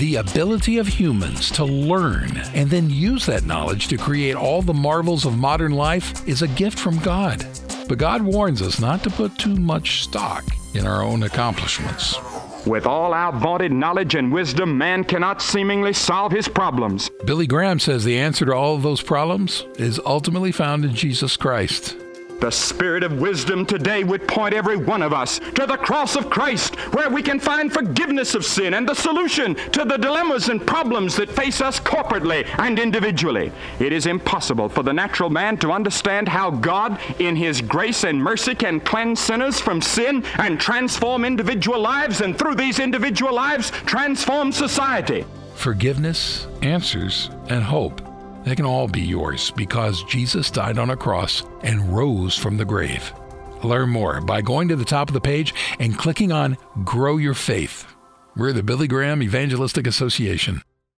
The ability of humans to learn and then use that knowledge to create all the marvels of modern life is a gift from God. But God warns us not to put too much stock in our own accomplishments. With all our vaunted knowledge and wisdom, man cannot seemingly solve his problems. Billy Graham says the answer to all of those problems is ultimately found in Jesus Christ. The Spirit of wisdom today would point every one of us to the cross of Christ, where we can find forgiveness of sin and the solution to the dilemmas and problems that face us corporately and individually. It is impossible for the natural man to understand how God, in His grace and mercy, can cleanse sinners from sin and transform individual lives, and through these individual lives, transform society. Forgiveness, answers, and hope. They can all be yours because Jesus died on a cross and rose from the grave. Learn more by going to the top of the page and clicking on Grow Your Faith. We're the Billy Graham Evangelistic Association.